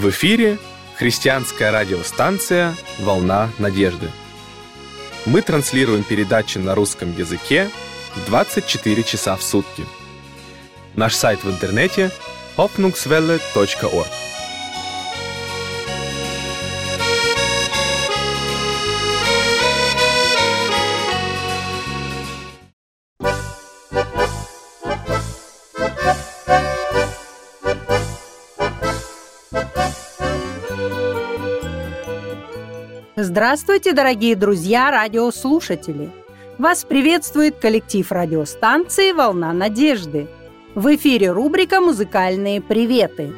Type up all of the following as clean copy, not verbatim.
В эфире христианская радиостанция «Волна надежды». Мы транслируем передачи на русском языке 24 часа в сутки. Наш сайт в интернете hoffnungswelle.org. Здравствуйте, дорогие друзья, радиослушатели! Вас приветствует коллектив радиостанции «Волна надежды». В эфире рубрика «Музыкальные приветы».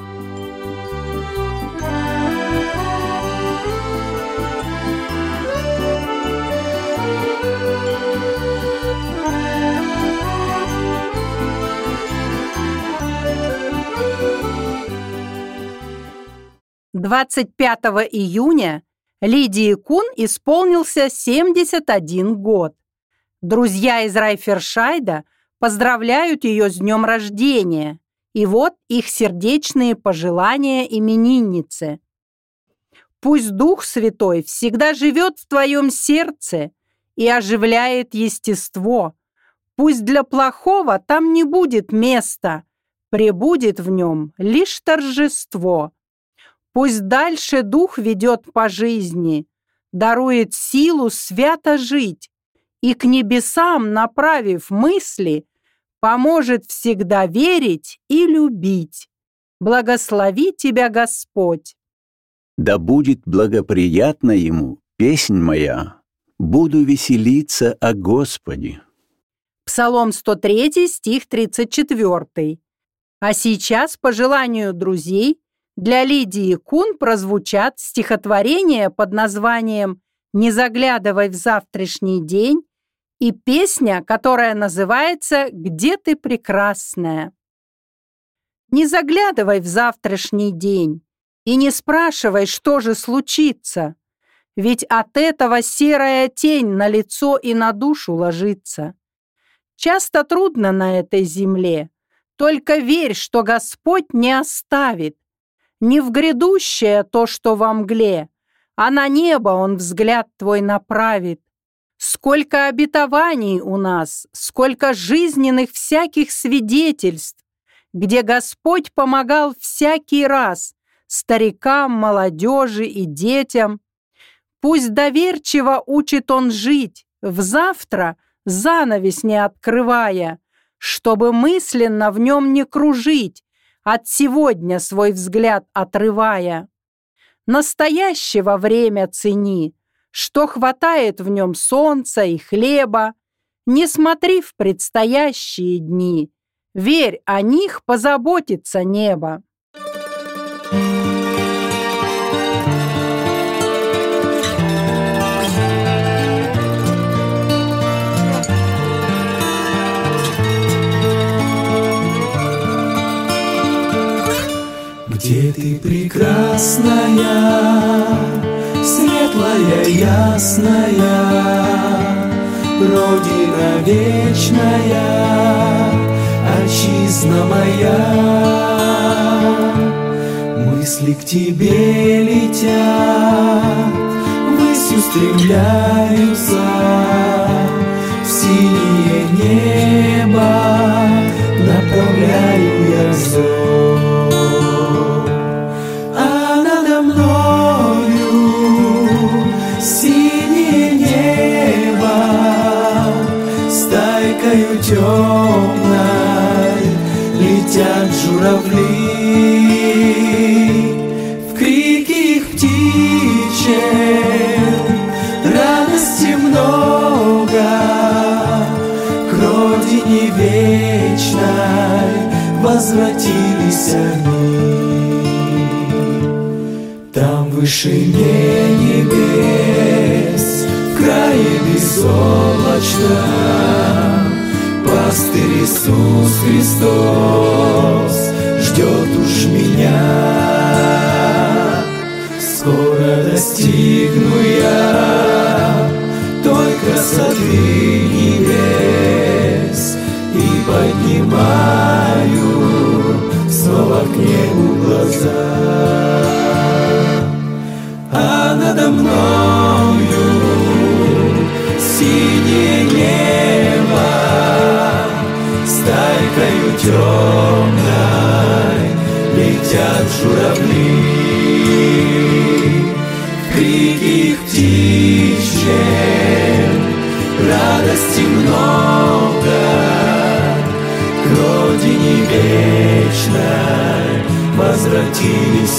«25 июня Лидии Кун исполнился 71 год. Друзья из Райфершайда поздравляют ее с днем рождения, и вот их сердечные пожелания имениннице. Пусть Дух Святой всегда живет в твоем сердце и оживляет естество. Пусть для плохого там не будет места, пребудет в нем лишь торжество. Пусть дальше Дух ведет по жизни, дарует силу свято жить и к небесам, направив мысли, поможет всегда верить и любить. Благослови тебя Господь. Да будет благоприятна ему песнь моя, буду веселиться о Господе. Псалом 103, стих 34. А сейчас, по желанию друзей, для Лидии Кун прозвучат стихотворения под названием «Не заглядывай в завтрашний день» и песня, которая называется «Где ты прекрасная». Не заглядывай в завтрашний день и не спрашивай, что же случится, ведь от этого серая тень на лицо и на душу ложится. Часто трудно на этой земле, только верь, что Господь не оставит. Не в грядущее то, что во мгле, а на небо Он взгляд твой направит. Сколько обетований у нас, сколько жизненных всяких свидетельств, где Господь помогал всякий раз старикам, молодежи и детям. Пусть доверчиво учит Он жить, в завтра занавес не открывая, чтобы мысленно в нем не кружить, от сегодня свой взгляд отрывая. Настоящего время цени, что хватает в нем солнца и хлеба. Не смотри в предстоящие дни, верь, о них позаботится небо. Где ты прекрасная, светлая, ясная, Родина вечная, отчизна моя. Мысли к тебе летят, ввысь устремляются, в синее небо направляю я взор. Темной летят журавли, в крике их птичьем радости много, к родине вечной возвратились они. Там в вышине небес, в крае безоблачном, Пастырь Иисус Христос ждет уж меня. Скоро достигну я той красоты небес и поднимаю снова к небу глаза.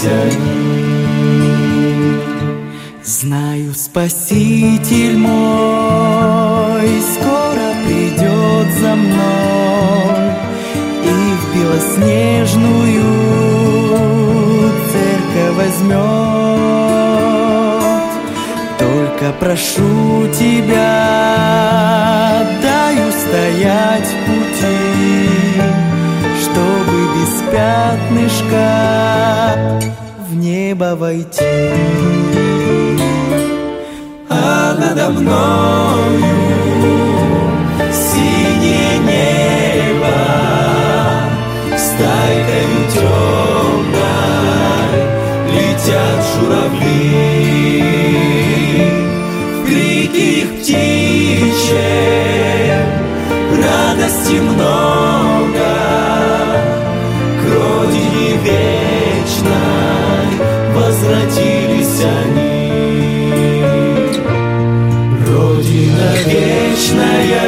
они. Знаю, Спаситель мой скоро придет за мной и в белоснежную церковь возьмет. Только прошу тебя, дай устоять в пути, чтобы без пятнышка в небо войти. А надо мною синее небо, стайкою темной летят журавли. В крике их птичьем радости много, к родине вечной возвратились они. Родина вечная,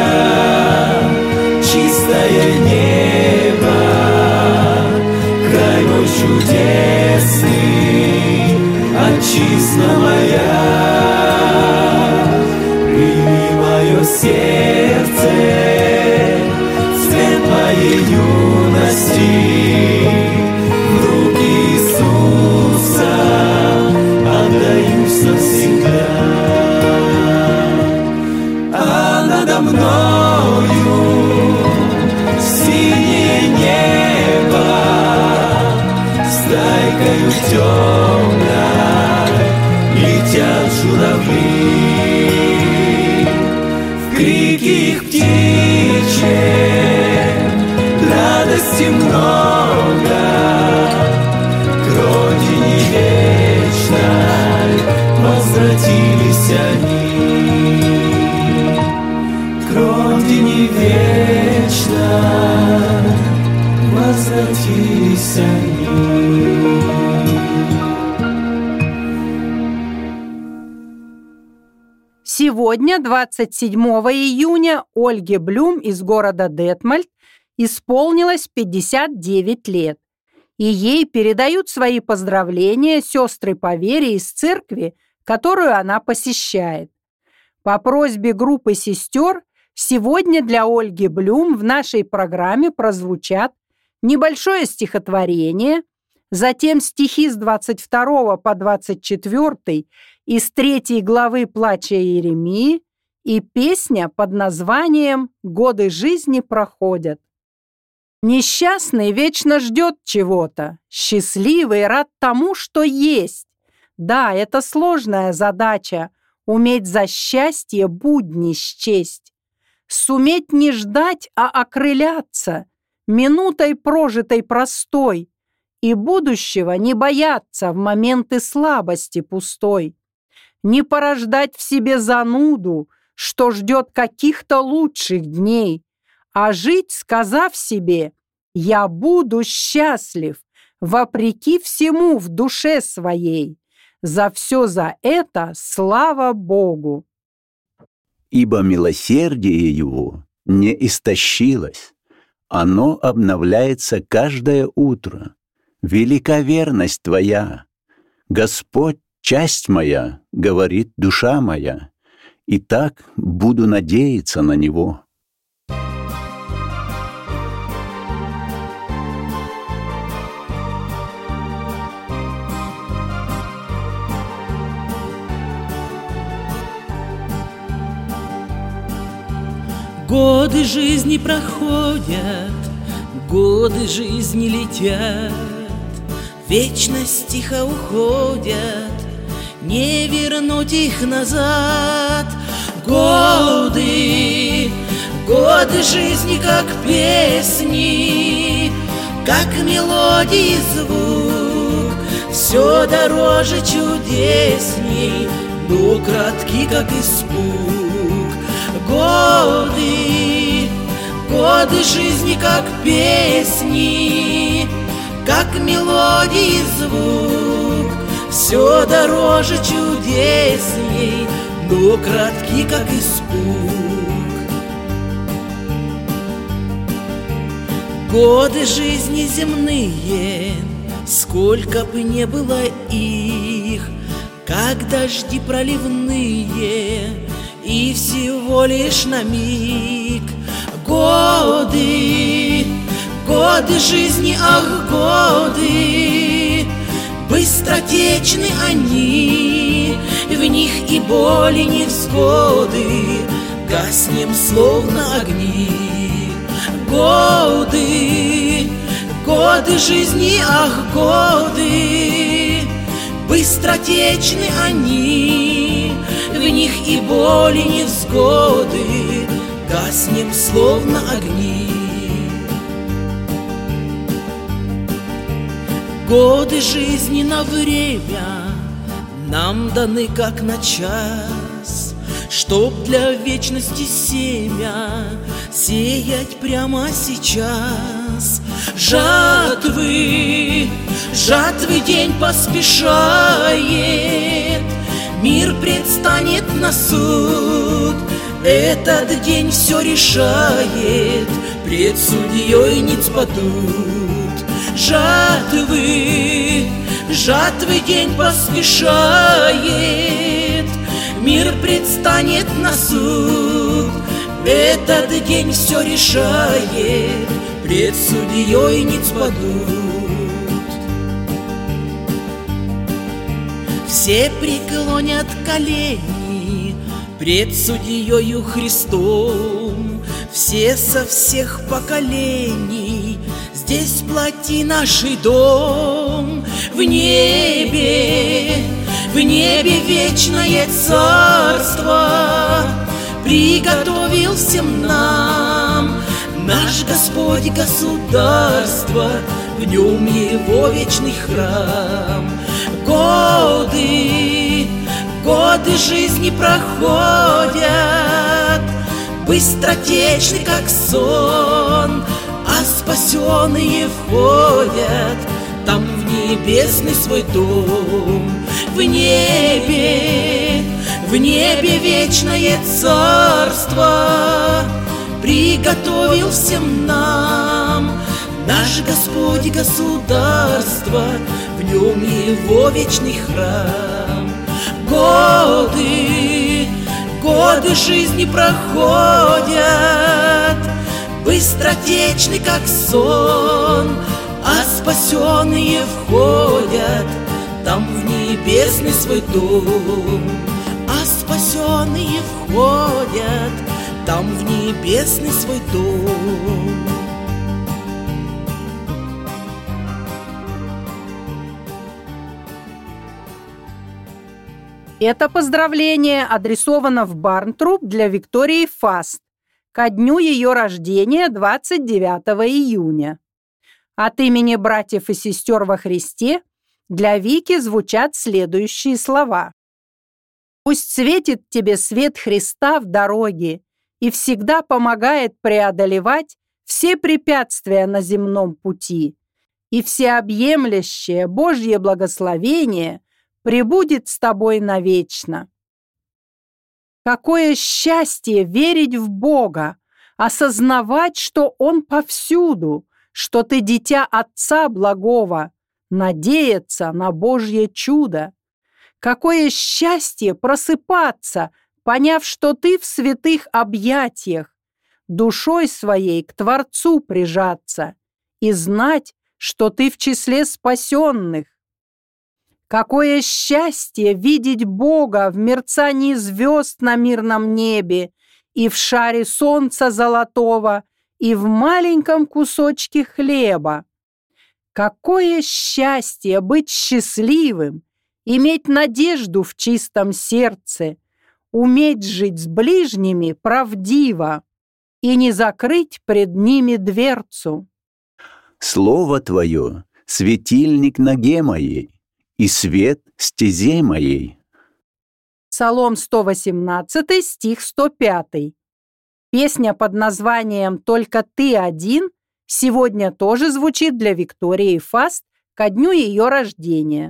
чистое небо, край мой чудесный, отчизна моя. Прими мое сердце, цвет моей юности, в руки Иисуса отдаюсь навсегда. Надо мною синее небо, стайкою темной летят журавли. В крике их птичьем радости много, к родине вечной возвратились они. К родине вечно возвратились они. Сегодня, 27 июня, Ольге Блюм из города Детмольд исполнилось 59 лет, и ей передают свои поздравления сестры по вере из церкви, которую она посещает. По просьбе группы сестер сегодня для Ольги Блюм в нашей программе прозвучат небольшое стихотворение, затем стихи с 22 по 24 из 3 главы «Плача Иеремии» и песня под названием «Годы жизни проходят». Несчастный вечно ждет чего-то, счастливый рад тому, что есть. Да, это сложная задача — уметь за счастье будни счесть. Суметь не ждать, а окрыляться минутой прожитой простой и будущего не бояться в моменты слабости пустой. Не порождать в себе зануду, что ждет каких-то лучших дней, а жить, сказав себе: «Я буду счастлив, вопреки всему в душе своей. За все за это слава Богу». Ибо милосердие Его не истощилось, оно обновляется каждое утро. Велика верность Твоя, Господь, часть моя, говорит душа моя, и так буду надеяться на Него. Годы жизни проходят, годы жизни летят, вечность тихо уходят, не вернуть их назад. Годы, годы жизни как песни, как мелодии звук, все дороже, чудесней, но кратки, как испуг. Годы, годы жизни как песни, как мелодии звук, все дороже, чудесней, но кратки, как испуг. Годы жизни земные сколько бы не было их, как дожди проливные, и всего лишь на миг. Годы, годы жизни, ах, годы, быстротечны они, в них и боли, и невзгоды, гаснем словно огни. Годы, годы жизни, ах, годы, быстротечны они, в них и боли, и невзгоды, гаснем словно огни. Годы жизни на время нам даны как на час, чтоб для вечности семя сеять прямо сейчас. Жатвы, жатвы день поспешает, мир предстанет на суд. Этот день все решает, пред судьей ниц падут. Жатвы, жатвы день поспешает, мир предстанет на суд. Этот день все решает, пред судьей ниц падут. Все преклонят колени пред судьею Христом, все со всех поколений. Здесь плоти нашей дом. В небе вечное царство приготовил всем нам наш Господь государство, в нем его вечный храм. Годы, годы жизни проходят, быстротечны, как сон, а спасенные входят там в небесный свой дом. В небе вечное царство приготовил всем нам наш Господь государство, в нем его вечный храм. Годы, годы жизни проходят, быстротечны, как сон, а спасенные входят там в небесный свой дом. А спасенные входят там в небесный свой дом. Это поздравление адресовано в Барнтруп для Виктории Фаст ко дню ее рождения 29 июня. От имени братьев и сестер во Христе для Вики звучат следующие слова. «Пусть светит тебе свет Христа в дороге и всегда помогает преодолевать все препятствия на земном пути, и всеобъемлющее Божье благословение пребудет с тобой навечно». Какое счастье верить в Бога, осознавать, что Он повсюду, что ты дитя Отца Благого, надеяться на Божье чудо. Какое счастье просыпаться, поняв, что ты в святых объятиях, душой своей к Творцу прижаться и знать, что ты в числе спасенных. Какое счастье видеть Бога в мерцании звезд на мирном небе и в шаре солнца золотого, и в маленьком кусочке хлеба. Какое счастье быть счастливым, иметь надежду в чистом сердце, уметь жить с ближними правдиво и не закрыть пред ними дверцу. Слово Твое — светильник ноге моей и свет стезе моей. Псалом 118, стих 105. Песня под названием «Только ты один» сегодня тоже звучит для Виктории Фаст ко дню ее рождения.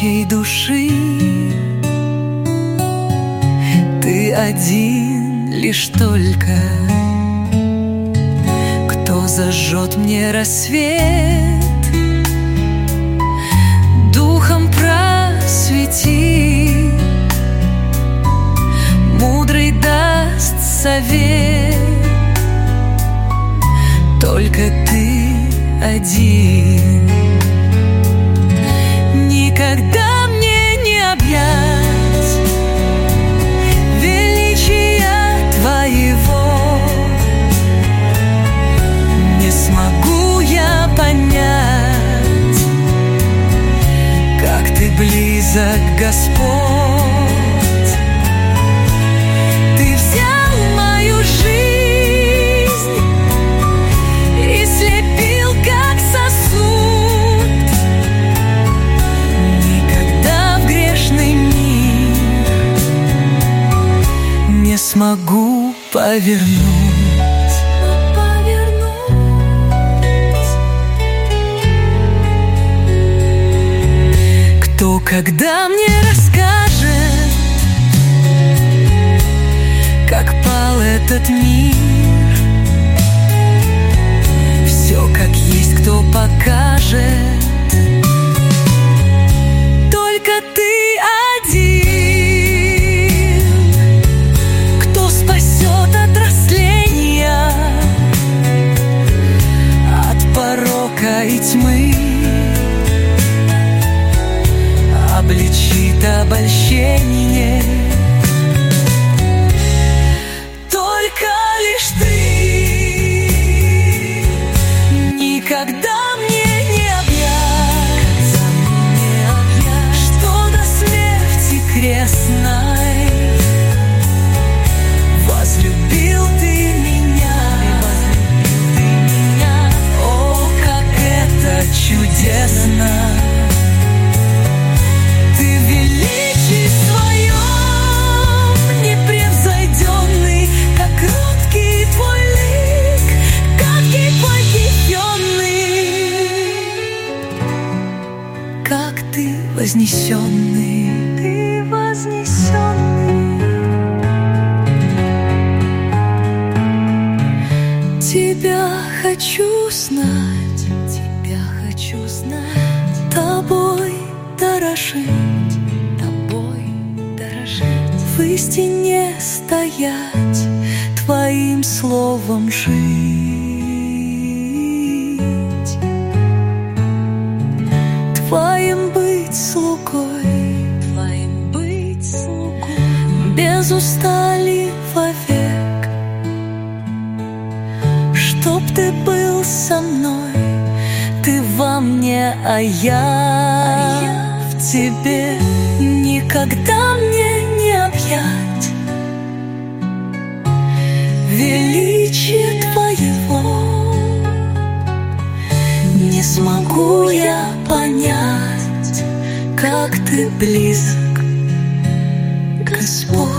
моей души. Ты один лишь только, кто зажжет мне рассвет, духом просвети, мудрый даст совет. Только ты один. Никогда мне не объять величия твоего. Не смогу я понять, как ты близок, Господь. Ты взял мою жизнь и слепил, как сосуд. Никогда в грешный мир не смогу повернуть. Кто когда мне расскажет, как пал этот мир? Все как есть, кто покажет? Только ты один, кто спасет от растления, от порока и тьмы, обличит обольщение. Только лишь ты. Никогда мне не объять что до смерти крестной возлюбил ты меня. О, как это чудесно! Ты в величии своем непревзойденный, как кроткий твой лик, как твой кипенный, как ты вознесенный, ты вознесенный. Тебя хочу знать, тобой дорожить, в истине стоять, твоим словом жить, твоим быть слугой, без устали вовек, чтоб ты был со мной, ты во мне, а я в тебе. Никогда мне не объять величие твоего. Не смогу я понять, как ты близок, Господь.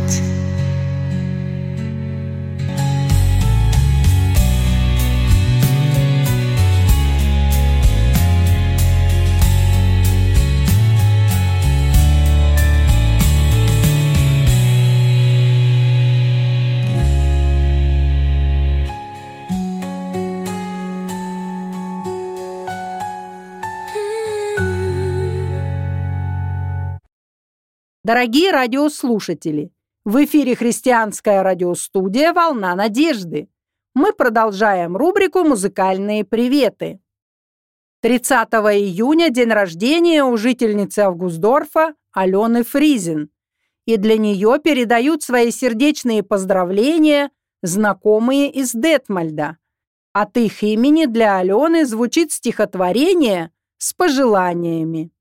Дорогие радиослушатели, в эфире христианская радиостудия «Волна надежды». Мы продолжаем рубрику «Музыкальные приветы». 30 июня день рождения у жительницы Августдорфа Алены Фризин. И для нее передают свои сердечные поздравления знакомые из Детмольда. От их имени для Алены звучит стихотворение с пожеланиями.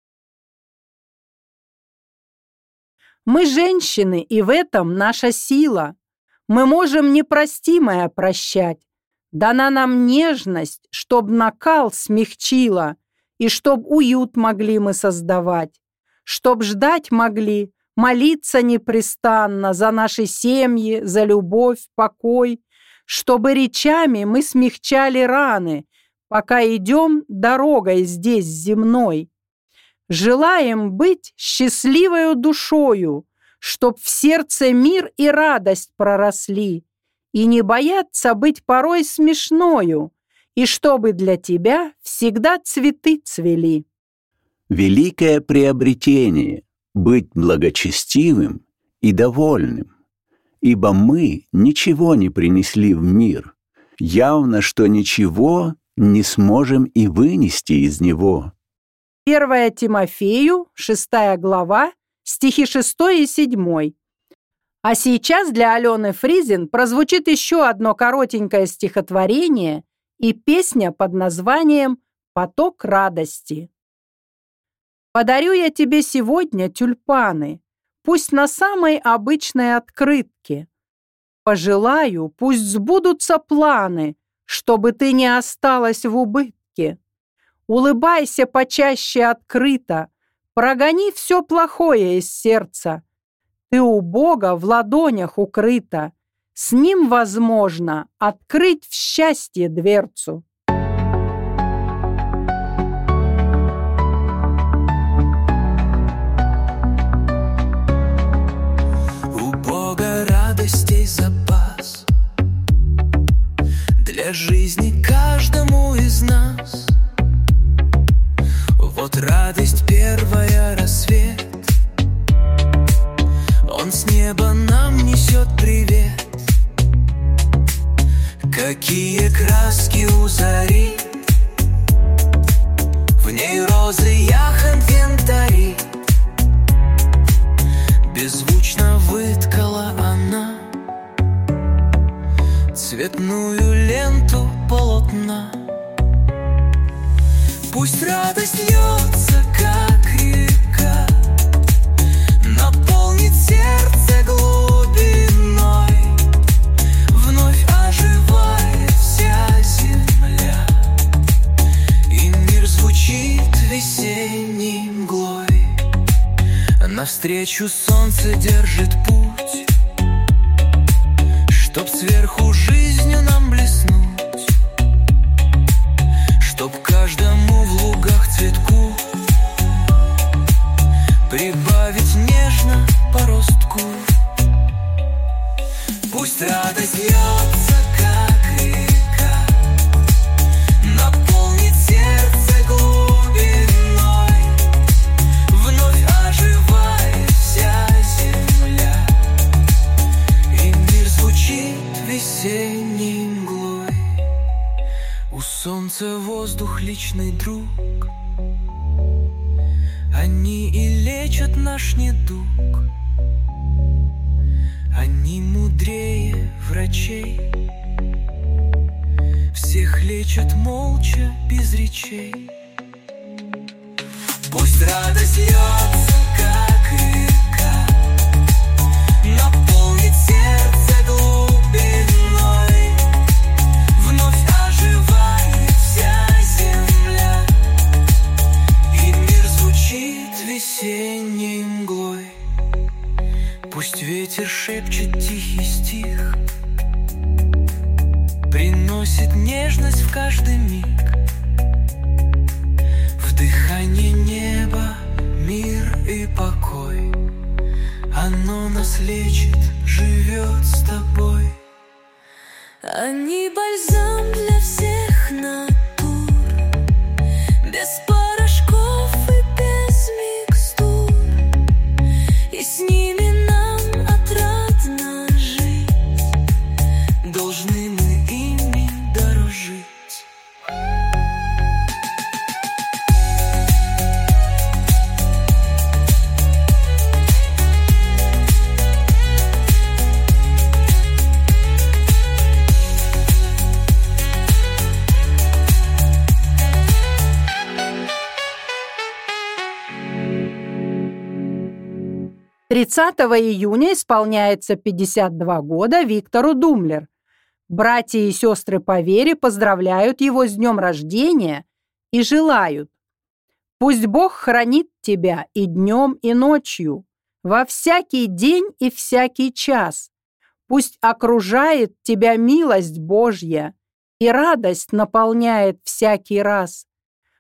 Мы женщины, и в этом наша сила. Мы можем непростимое прощать. Дана нам нежность, чтоб накал смягчила, и чтоб уют могли мы создавать, чтоб ждать могли, молиться непрестанно за наши семьи, за любовь, покой, чтобы речами мы смягчали раны, пока идем дорогой здесь земной. Желаем быть счастливою душою, чтоб в сердце мир и радость проросли, и не бояться быть порой смешною, и чтобы для тебя всегда цветы цвели. Великое приобретение — быть благочестивым и довольным, ибо мы ничего не принесли в мир, явно, что ничего не сможем и вынести из него. 1 Тимофею, 6 глава, стихи 6 и 7. А сейчас для Алены Фризин прозвучит еще одно коротенькое стихотворение и песня под названием «Поток радости». Подарю я тебе сегодня тюльпаны, пусть на самой обычной открытке. Пожелаю, пусть сбудутся планы, чтобы ты не осталась в убытке. Улыбайся почаще открыто, прогони все плохое из сердца. Ты у Бога в ладонях укрыта, с Ним возможно открыть в счастье дверцу. У Бога радостей запас для жизни каждому из нас. Вот радость первая, рассвет, Он с неба нам несет привет. Какие краски у зари, в ней розы, яхонт, янтари. Беззвучно выткала она цветную ленту полотна. Пусть радость льется, как река, наполнит сердце глубиной. Вновь оживает вся земля, и мир звучит весенней мглой. Навстречу солнце держит путь, чтоб сверху жизнью нам блеснуть, чтоб каждому в лугах цветку прибавить нежно по ростку. Пусть радость льется, как река, наполнит сердце глубиной. Вновь оживает вся земля, и мир звучит весенней мглой. У солнца воздух личный друг, они и лечат наш недуг. Они мудрее врачей, всех лечат молча, без речей. Пусть радость льется, как река, наполнит сердце глубиной. Вновь оживает вся земля, и мир звучит весенней мглой. Пусть ветер шепчет тихий стих, приносит нежность в каждый миг. В дыхании неба мир и покой, оно нас лечит, живет с тобой. Они бальзам для всех натур, без порошков и без микстур, и с ними нам отрадно жить. Должны мы ими дорожить. Тридцатого июня исполняется 52 года Виктору Думлер. Братья и сестры по вере поздравляют его с днем рождения и желают: пусть Бог хранит тебя и днем, и ночью, во всякий день и всякий час. Пусть окружает тебя милость Божья, и радость наполняет всякий раз.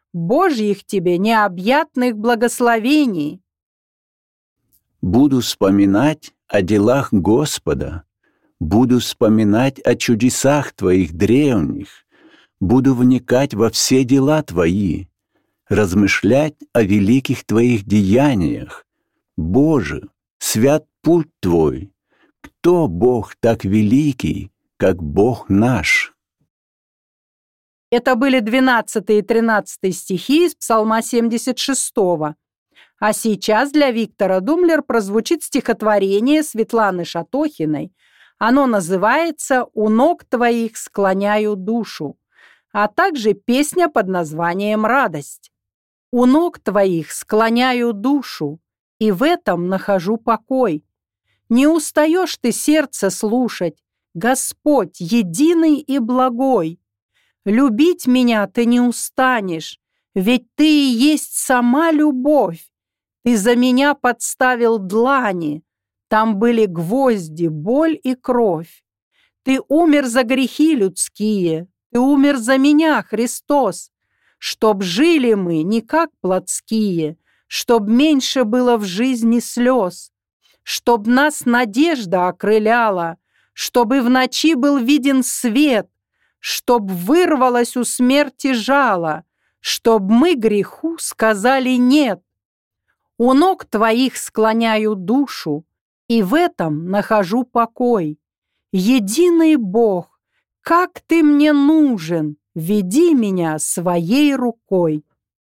Божьих тебе необъятных благословений. Буду вспоминать о делах Господа, буду вспоминать о чудесах Твоих древних, буду вникать во все дела Твои, размышлять о великих Твоих деяниях. Боже, свят путь Твой! Кто Бог так великий, как Бог наш? Это были 12 и 13 стихи из Псалма 76. А сейчас для Виктора Думлер прозвучит стихотворение Светланы Шатохиной. Оно называется «У ног твоих склоняю душу», а также песня под названием «Радость». «У ног твоих склоняю душу, и в этом нахожу покой. Не устаешь ты сердце слушать, Господь единый и благой. Любить меня ты не устанешь, ведь ты и есть сама любовь. Ты за меня подставил длани, там были гвозди, боль и кровь. Ты умер за грехи людские, ты умер за меня, Христос, чтоб жили мы не как плотские, чтоб меньше было в жизни слез, чтоб нас надежда окрыляла, чтобы в ночи был виден свет, чтоб вырвалось у смерти жало, чтоб мы греху сказали нет. У ног твоих склоняю душу, и в этом нахожу покой. Единый Бог, как ты мне нужен, веди меня своей рукой.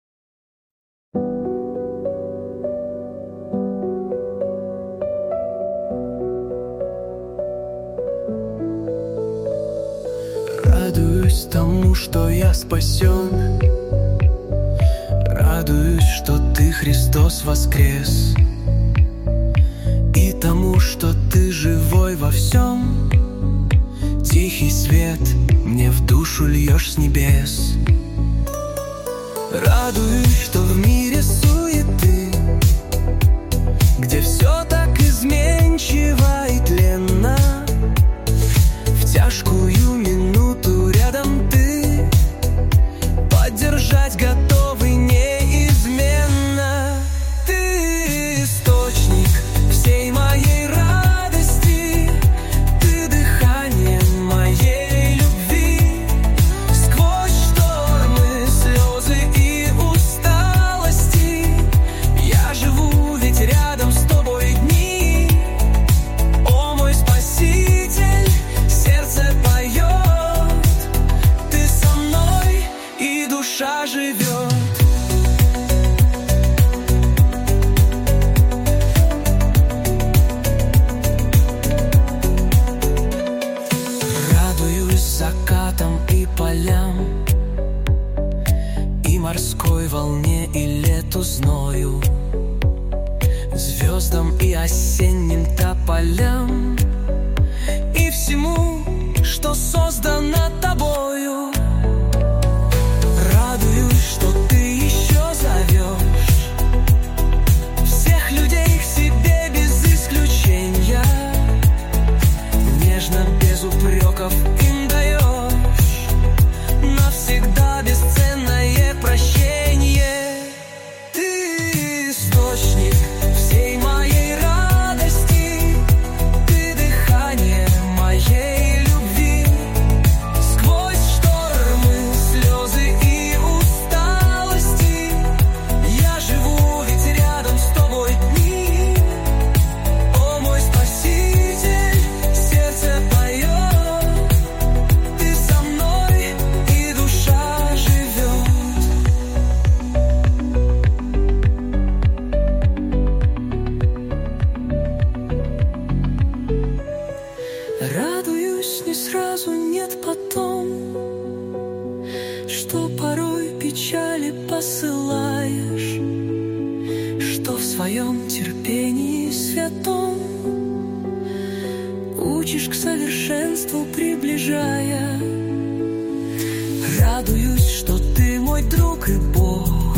Радуюсь тому, что я спасен. Радуюсь, что ты, Христос, воскрес. И тому, что ты живой во всем. Тихий свет мне в душу льешь с небес. Радуюсь, что в мире суеты, где все так изменчиво и тленно, в тяжкую минуту рядом ты, поддержать готовый неизменно. Ты источник всей моей радости, ты дыхание моей любви. Сквозь штормы, слезы и усталости я живу, ведь рядом с тобой дни. О, мой Спаситель, сердце поет, ты со мной, и душа живет. Закатом и полям, и морской волне, и лету зною, звездам и осенним тополям, и всему, что создано тобою. Радуюсь, что ты еще зовешь всех людей к себе без исключения, нежно, без упреков им даешь навсегда бесценное прощение. Ты источник всей моей радости, ты дыхание моей любви. Сквозь штормы, слезы и усталости я живу, ведь рядом с тобой дни. О, мой Спаситель, сердце поет, ты со мной, и душа живет. Радуюсь не сразу, нет потом, что порой печали посылаешь, что в своем терпении святом учишь к совершенству приближая. Радуюсь, что ты мой друг и Бог,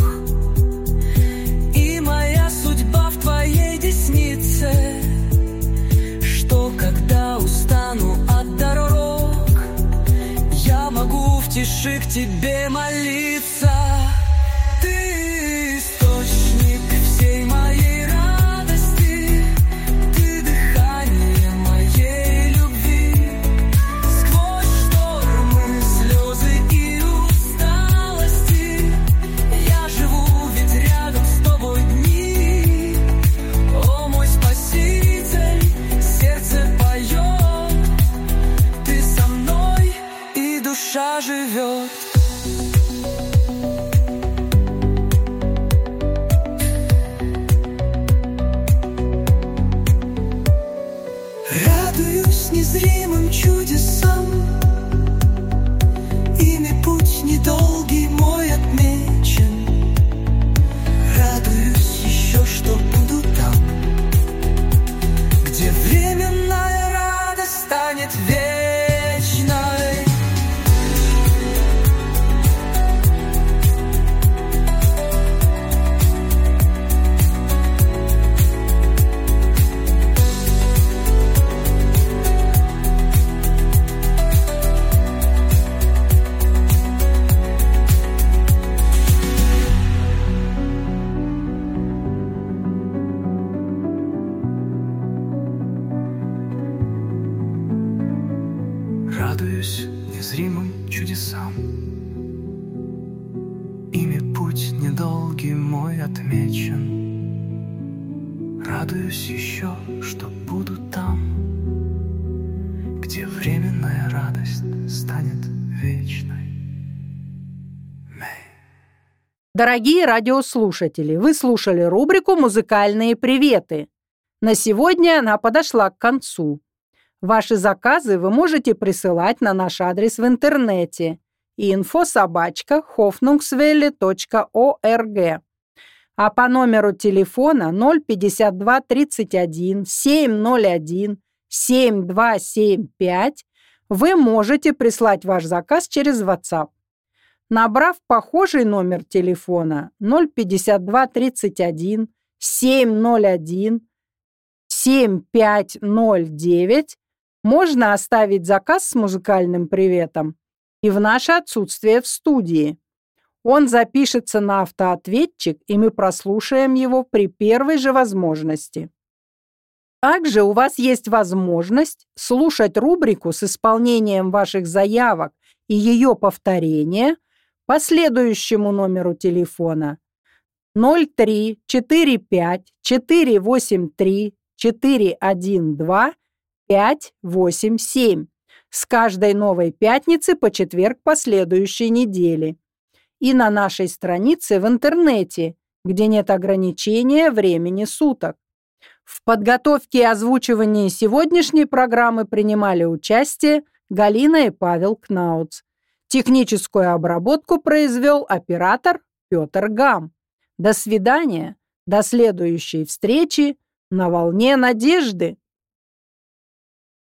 и моя судьба в твоей деснице, что когда устану от дорог, я могу в тиши к тебе молиться. незримым чудесам. Ими путь недолгий мой отмечен. Радуюсь еще, что буду там, где временная радость станет вечной. Радуюсь незримым чудесам. Ими путь недолгий мой отмечен. Радуюсь еще, что буду там, где временная радость станет вечной. Дорогие радиослушатели, вы слушали рубрику «Музыкальные приветы». На сегодня она подошла к концу. Ваши заказы вы можете присылать на наш адрес в интернете info@hoffnungswelle.org, а по номеру телефона 052 31 701 7275 вы можете прислать ваш заказ через WhatsApp. Набрав похожий номер телефона 052 31 701 7509, можно оставить заказ с музыкальным приветом и в наше отсутствие в студии. Он запишется на автоответчик, и мы прослушаем его при первой же возможности. Также у вас есть возможность слушать рубрику с исполнением ваших заявок и ее повторения по следующему номеру телефона 03 45 483 412 587 с каждой новой пятницы по четверг последующей недели и на нашей странице в интернете, где нет ограничения времени суток. В подготовке и озвучивании сегодняшней программы принимали участие Галина и Павел Кнауц. Техническую обработку произвел оператор Петр Гам. До свидания, до следующей встречи на волне надежды.